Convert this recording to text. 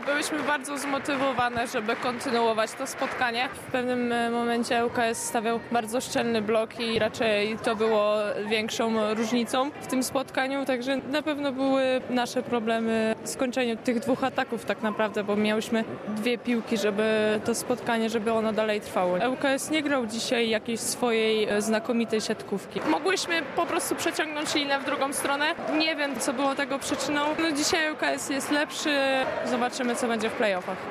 Byłyśmy bardzo zmotywowane, żeby kontynuować to spotkanie. W pewnym momencie ŁKS stawiał bardzo szczelny blok i raczej to było większą różnicą w tym spotkaniu, także na pewno były nasze problemy w skończeniu tych 2 ataków tak naprawdę, bo miałyśmy 2 piłki, żeby to spotkanie, żeby ono dalej trwało. ŁKS nie grał dzisiaj jakiejś swojej znakomitej siatkówki. Mogłyśmy po prostu przeciągnąć linę w drugą stronę. Nie wiem, co było tego przyczyną. Dzisiaj ŁKS jest lepszy. Zobaczymy, co będzie w playoffach.